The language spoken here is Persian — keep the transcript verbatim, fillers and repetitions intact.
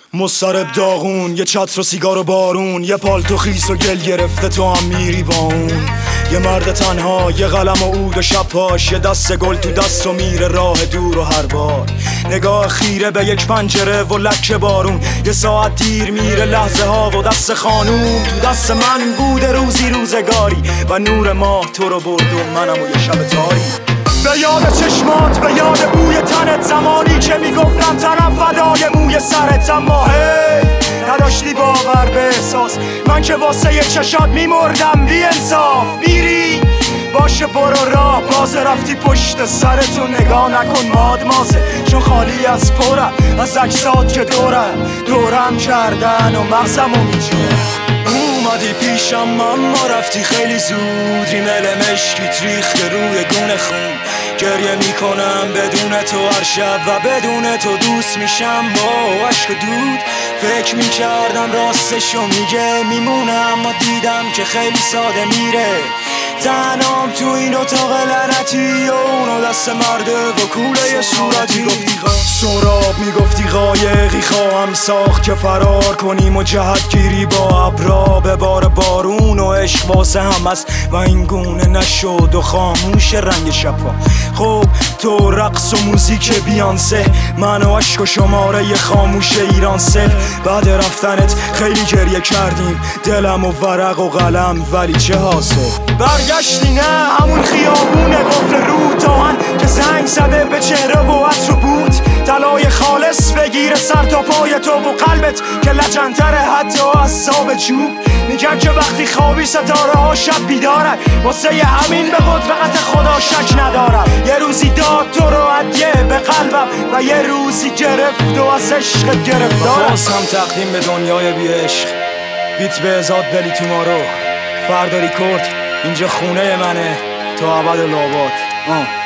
مضطرب داغون، یه چتر و سیگار و بارون، یه پالتو خیس و گل گرفته تو هم میری با اون. یه مرد تنها، یه قلم و عود و شب پاش، یه دست گل تو دست و میره راه دور و هر بار نگاه خیره به یک پنجره و لکه بارون. یه ساعت دیر میره لحظه ها و دست خانوم تو دست من بوده روزی روزگاری و نور ماه تو رو برد و منم و یه شب تاری. به یاد چشمات، به یاد بوی تنت، زمانی که میگفتم تنم فدای موی سرت، اما هی نداشتی باور به احساس من که واسه یه چشات میمردم بی انصاف. میری باشه برو راه بازه، رفتی پشت سرتو نگاه نکن ماد مازه، چون خالی از پرم از اجساد که دورم دورم کردن و مغزمو میچه. اومدی پیشم اما رفتی خیلی زود، ریمل مشکیت ریخته روی گونه خون. گریه میکنم بدون تو هر شب و بدون تو دوست میشم با عشق دود. فکر میکردم راستشو میگه میمونم، اما دیدم که خیلی ساده میره. تنام تو این اتاق لعنتی و اونو دست مرده و کوله صورتی. سراب میگفتی قایقی خواهم ساخت که فرار کنیم و جهتگیری با ابرا به بار بارون و عشق واسه هم است و این گونه نشد و خاموش رنگ شبها. خب تو رقص و موزیک بیانسه، من و عشق و شماره خاموش ایران سه. بعد رفتنت خیلی گریه کردیم دلم و ورق و قلم، ولی چه حاصل؟ برگشتی نه همون خیابون قفل رو تاهن که زنگ زده به چهره و عطر و بود. طلای خالص بگیره سر تا پای تو و قلبت که لجنتره حتی از صاب جوب. میگن که وقتی خوابی ستاره ها شب بیدارن، واسه ی همین به قدرت خدا شک ندارم. یه روزی داد تو رو عدیه به قلبم و یه روزی گرفت و از عشقت گرفتارم. باز هم تقدیم به دنیای بی عشق، بیت به ازاد بلی تو ما رو فردا ریکورد. اینجا خونه منه تا ابد لابات.